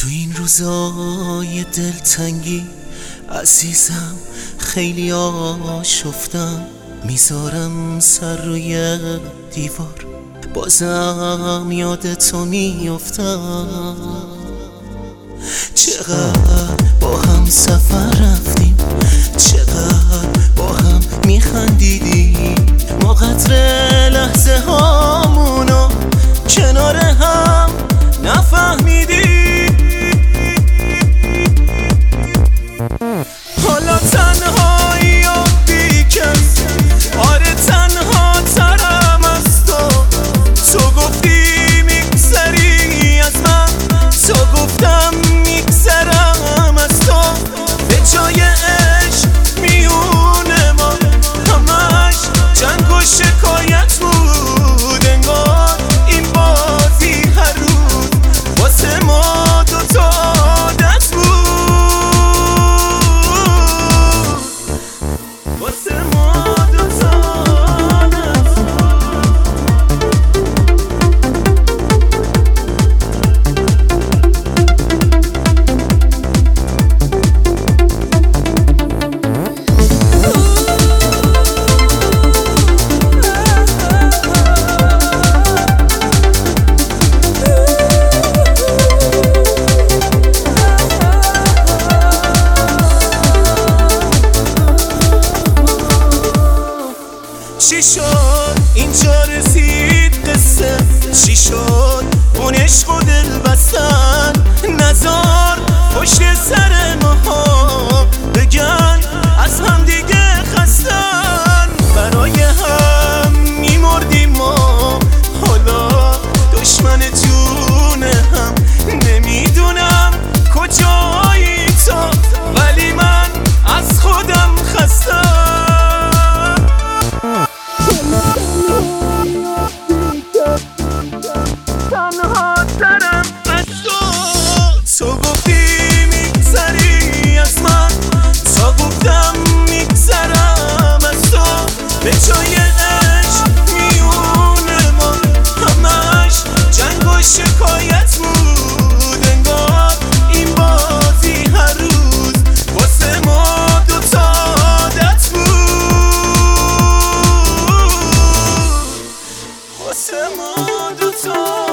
تو این روزای دلتنگی عزیزم خیلی آشفتم، میذارم سر روی دیوار بازم یاد تو میافتم. چقدر با هم سفر رفتیم، چقدر با هم میخندیدیم، ما قدر لحظه هامونو کنار هم نفهمیدیم. حالا تنهایی و بیکس، آره تنها ترم از تو گفتی میگذری از من، تو گفتم میگذرم از تو. به جای عشق میونه ما همش جنگ و شکایت بود، انگار این بازی هر روز واسه ما دوتا عادت بود، واسه ما دوتا عادت بود. چی شد اینجا رسید قصه، چی شد اون عشق و دل بستن، نزار پشت سر ماها بگن از هم دیگه خستن. برای هم میمردیم ما، حالا دشمن جون هم. نمیدونم کجایی تو، ولی من از خودم خستم. تنها ترم از تو گفتی میگذری از من، تو گفتم میگذرم از تو. به جای عشق میونه ما همش جنگ و شکایت بود، انگار این بازی هر روز واسه ما دوتا عادت بود، واسه ما دوتا